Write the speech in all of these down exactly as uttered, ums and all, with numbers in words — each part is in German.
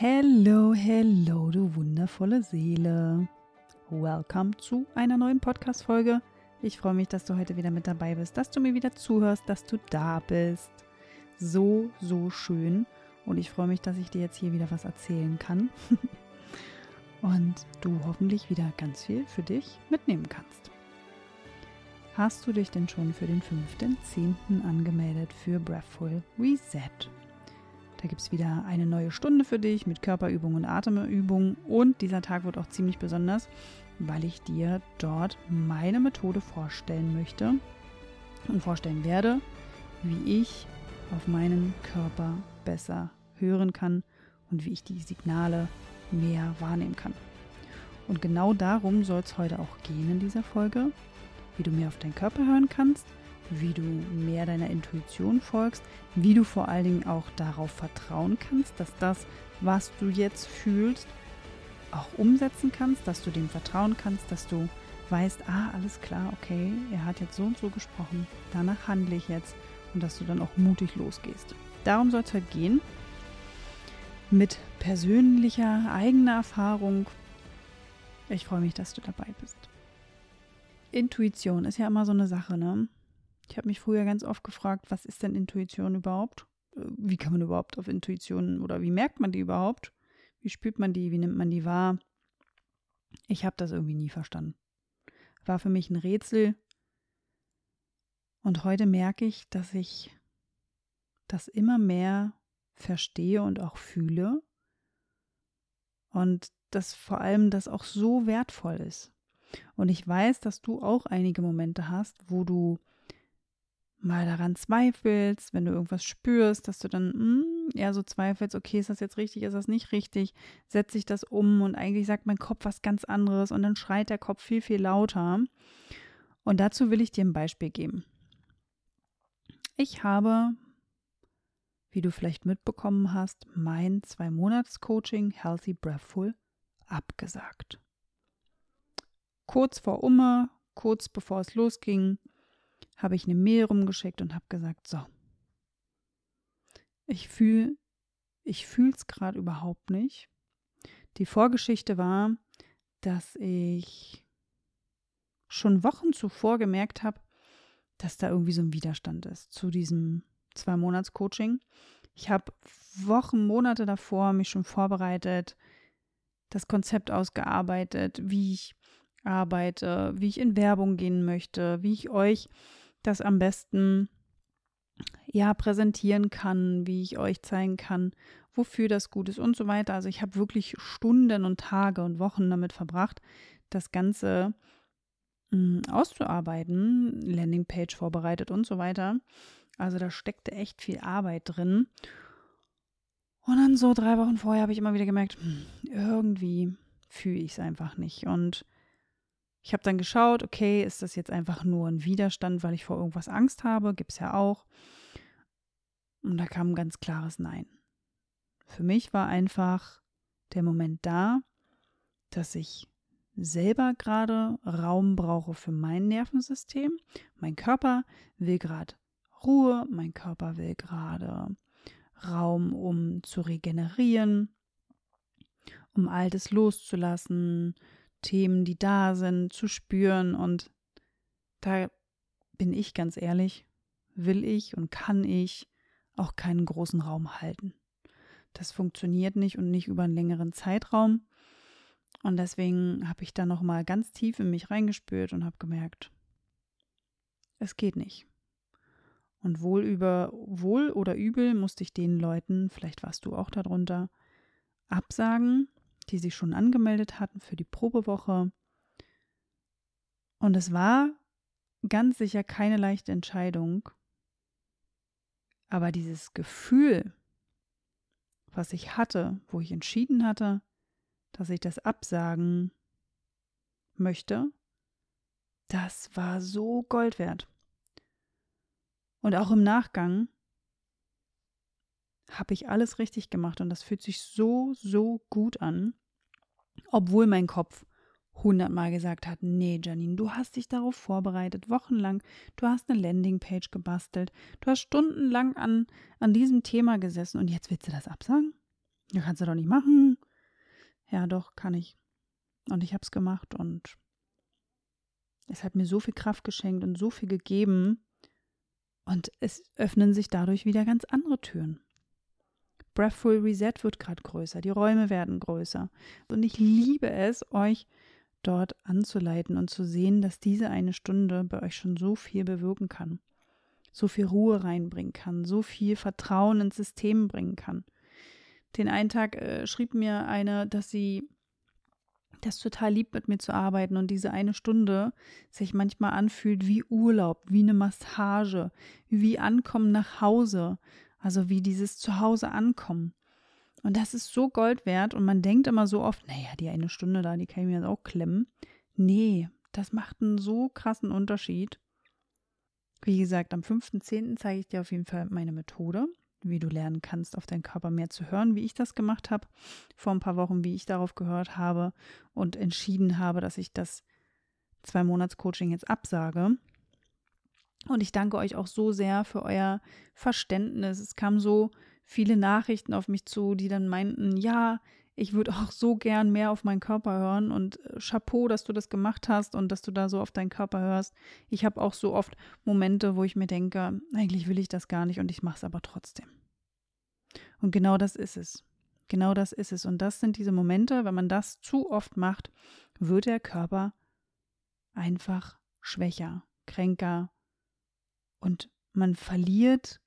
Hello, hello, du wundervolle Seele. Welcome zu einer neuen Podcast-Folge. Ich freue mich, dass du heute wieder mit dabei bist, dass du mir wieder zuhörst, dass du da bist. So, so schön. Und ich freue mich, dass ich dir jetzt hier wieder was erzählen kann. Und du hoffentlich wieder ganz viel für dich mitnehmen kannst. Hast du dich denn schon für den fünften zehnten angemeldet für Breathful Reset? Da gibt es wieder eine neue Stunde für dich mit Körperübungen und Atemübungen. Und dieser Tag wird auch ziemlich besonders, weil ich dir dort meine Methode vorstellen möchte und vorstellen werde, wie ich auf meinen Körper besser hören kann und wie ich die Signale mehr wahrnehmen kann. Und genau darum soll es heute auch gehen in dieser Folge, wie du mehr auf deinen Körper hören kannst, wie du mehr deiner Intuition folgst, wie du vor allen Dingen auch darauf vertrauen kannst, dass das, was du jetzt fühlst, auch umsetzen kannst, dass du dem vertrauen kannst, dass du weißt, ah, alles klar, okay, er hat jetzt so und so gesprochen, danach handle ich jetzt und dass du dann auch mutig losgehst. Darum soll es heute gehen, mit persönlicher, eigener Erfahrung. Ich freue mich, dass du dabei bist. Intuition ist ja immer so eine Sache, ne? Ich habe mich früher ganz oft gefragt, was ist denn Intuition überhaupt? Wie kann man überhaupt auf Intuition oder wie merkt man die überhaupt? Wie spürt man die? Wie nimmt man die wahr? Ich habe das irgendwie nie verstanden. War für mich ein Rätsel. Und heute merke ich, dass ich das immer mehr verstehe und auch fühle. Und dass vor allem das auch so wertvoll ist. Und ich weiß, dass du auch einige Momente hast, wo du mal daran zweifelst, wenn du irgendwas spürst, dass du dann mh, eher so zweifelst, okay, ist das jetzt richtig, ist das nicht richtig, setze ich das um und eigentlich sagt mein Kopf was ganz anderes und dann schreit der Kopf viel, viel lauter. Und dazu will ich dir ein Beispiel geben. Ich habe, wie du vielleicht mitbekommen hast, mein Zwei-Monats-Coaching Healthy Breathful abgesagt. Kurz vor Umme, kurz bevor es losging, habe ich eine Mail rumgeschickt und habe gesagt, so, ich fühle ich fühle es gerade überhaupt nicht. Die Vorgeschichte war, dass ich schon Wochen zuvor gemerkt habe, dass da irgendwie so ein Widerstand ist zu diesem Zwei-Monats-Coaching. Ich habe Wochen, Monate davor mich schon vorbereitet, das Konzept ausgearbeitet, wie ich arbeite, wie ich in Werbung gehen möchte, wie ich euch das am besten ja präsentieren kann, wie ich euch zeigen kann, wofür das gut ist und so weiter. Also ich habe wirklich Stunden und Tage und Wochen damit verbracht, das Ganze mh, auszuarbeiten, Landingpage vorbereitet und so weiter. Also da steckte echt viel Arbeit drin. Und dann so drei Wochen vorher habe ich immer wieder gemerkt, hm, irgendwie fühle ich es einfach nicht. Und ich habe dann geschaut, okay, ist das jetzt einfach nur ein Widerstand, weil ich vor irgendwas Angst habe? Gibt es ja auch. Und da kam ein ganz klares Nein. Für mich war einfach der Moment da, dass ich selber gerade Raum brauche für mein Nervensystem. Mein Körper will gerade Ruhe, mein Körper will gerade Raum, um zu regenerieren, um Altes loszulassen, Themen, die da sind, zu spüren. Und da bin ich ganz ehrlich, will ich und kann ich auch keinen großen Raum halten. Das funktioniert nicht und nicht über einen längeren Zeitraum. Und deswegen habe ich da nochmal ganz tief in mich reingespürt und habe gemerkt, es geht nicht. Und wohl über, wohl oder übel musste ich den Leuten, vielleicht warst du auch darunter, absagen, die sich schon angemeldet hatten für die Probewoche. Und es war ganz sicher keine leichte Entscheidung. Aber dieses Gefühl, was ich hatte, wo ich entschieden hatte, dass ich das absagen möchte, das war so Gold wert. Und auch im Nachgang habe ich alles richtig gemacht und das fühlt sich so, so gut an, obwohl mein Kopf hundertmal gesagt hat, nee, Janine, du hast dich darauf vorbereitet, wochenlang, du hast eine Landingpage gebastelt, du hast stundenlang an, an diesem Thema gesessen und jetzt willst du das absagen? Ja, kannst du doch nicht machen. Ja, doch, kann ich. Und ich habe es gemacht und es hat mir so viel Kraft geschenkt und so viel gegeben. Und es öffnen sich dadurch wieder ganz andere Türen. Breathful Reset wird gerade größer, die Räume werden größer. Und ich liebe es, euch dort anzuleiten und zu sehen, dass diese eine Stunde bei euch schon so viel bewirken kann. So viel Ruhe reinbringen kann, so viel Vertrauen ins System bringen kann. Den einen Tag äh, schrieb mir eine, dass sie das total liebt, mit mir zu arbeiten und diese eine Stunde sich manchmal anfühlt wie Urlaub, wie eine Massage, wie Ankommen nach Hause, also wie dieses Zuhause ankommen. Und das ist so Gold wert und man denkt immer so oft, naja, die eine Stunde da, die kann ich mir jetzt auch klemmen. Nee, das macht einen so krassen Unterschied. Wie gesagt, am fünften zehnten zeige ich dir auf jeden Fall meine Methode, wie du lernen kannst, auf deinen Körper mehr zu hören, wie ich das gemacht habe, vor ein paar Wochen, wie ich darauf gehört habe und entschieden habe, dass ich das Zwei-Monats-Coaching jetzt absage. Und ich danke euch auch so sehr für euer Verständnis. Es kamen so viele Nachrichten auf mich zu, die dann meinten, ja, ich würde auch so gern mehr auf meinen Körper hören und Chapeau, dass du das gemacht hast und dass du da so auf deinen Körper hörst. Ich habe auch so oft Momente, wo ich mir denke, eigentlich will ich das gar nicht und ich mache es aber trotzdem. Und genau das ist es. Genau das ist es. Und das sind diese Momente, wenn man das zu oft macht, wird der Körper einfach schwächer, kränker und man verliert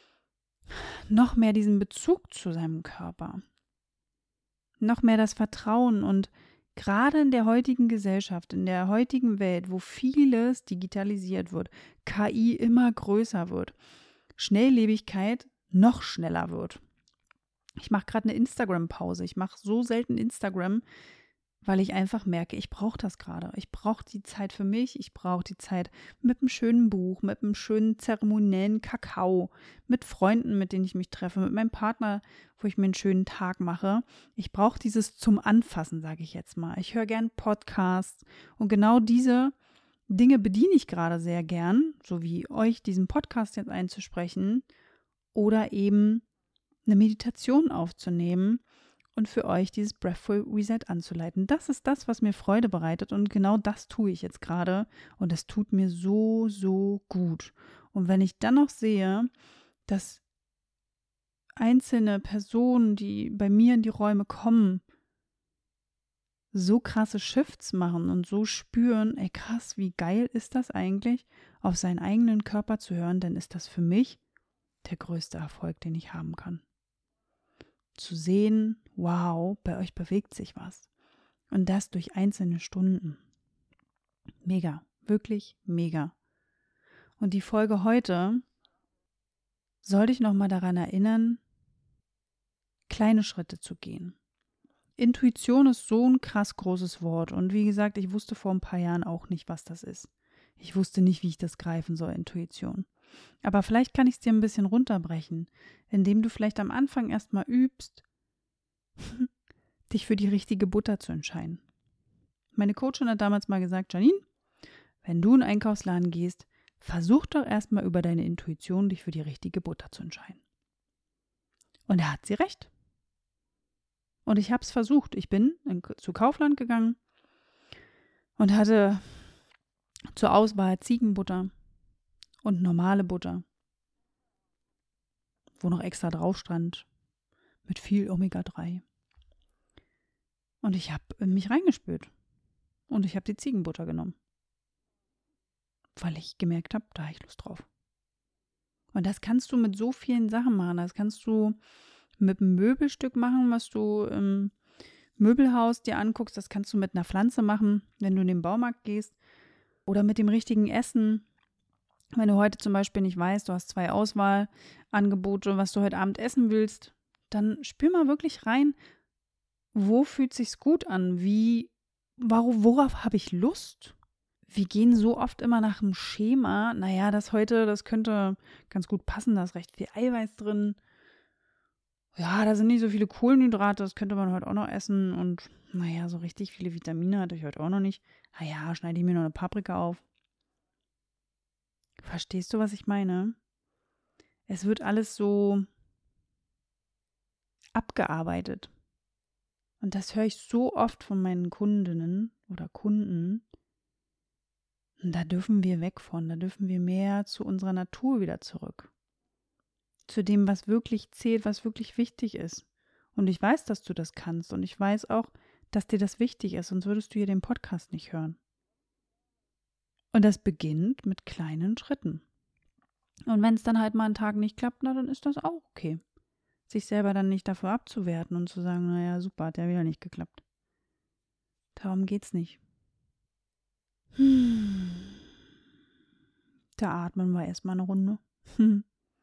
noch mehr diesen Bezug zu seinem Körper. Noch mehr das Vertrauen und gerade in der heutigen Gesellschaft, in der heutigen Welt, wo vieles digitalisiert wird, K I immer größer wird, Schnelllebigkeit noch schneller wird. Ich mache gerade eine Instagram-Pause. Ich mache so selten Instagram, weil ich einfach merke, ich brauche das gerade. Ich brauche die Zeit für mich. Ich brauche die Zeit mit einem schönen Buch, mit einem schönen zeremoniellen Kakao, mit Freunden, mit denen ich mich treffe, mit meinem Partner, wo ich mir einen schönen Tag mache. Ich brauche dieses zum Anfassen, sage ich jetzt mal. Ich höre gern Podcasts und genau diese Dinge bediene ich gerade sehr gern, so wie euch diesen Podcast jetzt einzusprechen oder eben eine Meditation aufzunehmen und für euch dieses Breathful Reset anzuleiten. Das ist das, was mir Freude bereitet und genau das tue ich jetzt gerade und es tut mir so, so gut. Und wenn ich dann noch sehe, dass einzelne Personen, die bei mir in die Räume kommen, so krasse Shifts machen und so spüren, ey krass, wie geil ist das eigentlich, auf seinen eigenen Körper zu hören, dann ist das für mich der größte Erfolg, den ich haben kann. Zu sehen, wow, bei euch bewegt sich was. Und das durch einzelne Stunden. Mega, wirklich mega. Und die Folge heute soll dich nochmal daran erinnern, kleine Schritte zu gehen. Intuition ist so ein krass großes Wort. Und wie gesagt, ich wusste vor ein paar Jahren auch nicht, was das ist. Ich wusste nicht, wie ich das greifen soll, Intuition. Aber vielleicht kann ich es dir ein bisschen runterbrechen, indem du vielleicht am Anfang erstmal übst, dich für die richtige Butter zu entscheiden. Meine Coachin hat damals mal gesagt, Janine, wenn du in einen Einkaufsladen gehst, versuch doch erstmal über deine Intuition, dich für die richtige Butter zu entscheiden. Und da hat sie recht. Und ich habe es versucht. Ich bin in, zu Kaufland gegangen und hatte zur Auswahl Ziegenbutter und normale Butter, wo noch extra drauf stand, mit viel Omega drei. Und ich habe in mich reingespürt. Und ich habe die Ziegenbutter genommen. Weil ich gemerkt habe, da habe ich Lust drauf. Und das kannst du mit so vielen Sachen machen. Das kannst du mit einem Möbelstück machen, was du im Möbelhaus dir anguckst. Das kannst du mit einer Pflanze machen, wenn du in den Baumarkt gehst. Oder mit dem richtigen Essen. Wenn du heute zum Beispiel nicht weißt, du hast zwei Auswahlangebote, was du heute Abend essen willst, dann spür mal wirklich rein, wo fühlt sich's gut an? Wie, worauf habe ich Lust? Wir gehen so oft immer nach dem Schema. Naja, das heute, das könnte ganz gut passen, da ist recht viel Eiweiß drin. Ja, da sind nicht so viele Kohlenhydrate, das könnte man heute auch noch essen. Und naja, so richtig viele Vitamine hatte ich heute auch noch nicht. Naja, schneide ich mir noch eine Paprika auf. Verstehst du, was ich meine? Es wird alles so abgearbeitet. Und das höre ich so oft von meinen Kundinnen oder Kunden. Und da dürfen wir weg von, da dürfen wir mehr zu unserer Natur wieder zurück. Zu dem, was wirklich zählt, was wirklich wichtig ist. Und ich weiß, dass du das kannst. Und ich weiß auch, dass dir das wichtig ist, sonst würdest du hier den Podcast nicht hören. Und das beginnt mit kleinen Schritten. Und wenn es dann halt mal einen Tag nicht klappt, na, dann ist das auch okay. Sich selber dann nicht dafür abzuwerten und zu sagen, naja, super, hat ja wieder nicht geklappt. Darum geht's nicht. Hm. Da atmen wir erstmal eine Runde. Hm.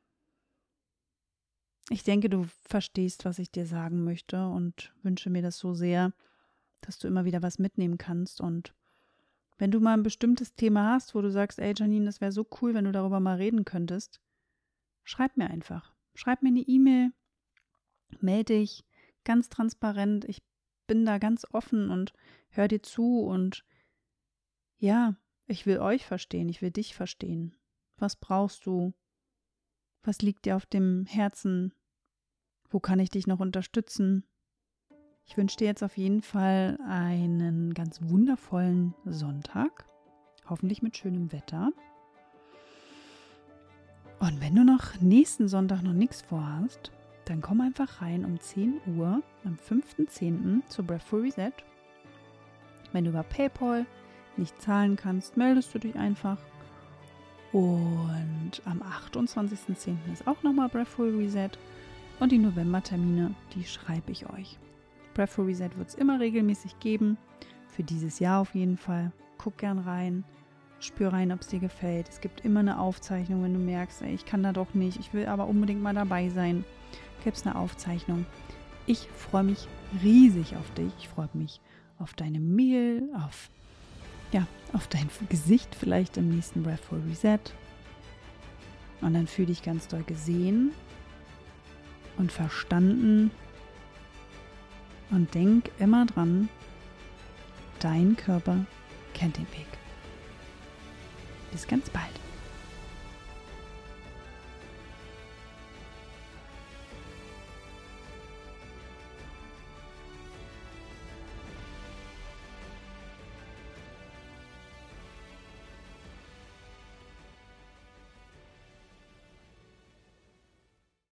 Ich denke, du verstehst, was ich dir sagen möchte und wünsche mir das so sehr, dass du immer wieder was mitnehmen kannst. Und wenn du mal ein bestimmtes Thema hast, wo du sagst, ey Janine, das wäre so cool, wenn du darüber mal reden könntest, schreib mir einfach. Schreib mir eine E-Mail, melde dich ganz transparent. Ich bin da ganz offen und hör dir zu und ja, ich will euch verstehen, ich will dich verstehen. Was brauchst du? Was liegt dir auf dem Herzen? Wo kann ich dich noch unterstützen? Ich wünsche dir jetzt auf jeden Fall einen ganz wundervollen Sonntag. Hoffentlich mit schönem Wetter. Und wenn du noch nächsten Sonntag noch nichts vorhast, dann komm einfach rein um zehn Uhr am fünften zehnten zu Breathful Reset. Wenn du über PayPal nicht zahlen kannst, meldest du dich einfach. Und am achtundzwanzigsten zehnten ist auch nochmal Breathful Reset. Und die Novembertermine, die schreibe ich euch. Breathful Reset wird es immer regelmäßig geben. Für dieses Jahr auf jeden Fall. Guck gern rein. Spür rein, ob es dir gefällt. Es gibt immer eine Aufzeichnung, wenn du merkst, ey, ich kann da doch nicht. Ich will aber unbedingt mal dabei sein. Gibt es eine Aufzeichnung. Ich freue mich riesig auf dich. Ich freue mich auf deine Mail, auf, ja, auf dein Gesicht vielleicht im nächsten Breathful Reset. Und dann fühle dich ganz doll gesehen und verstanden. Und denk immer dran, dein Körper kennt den Weg. Bis ganz bald.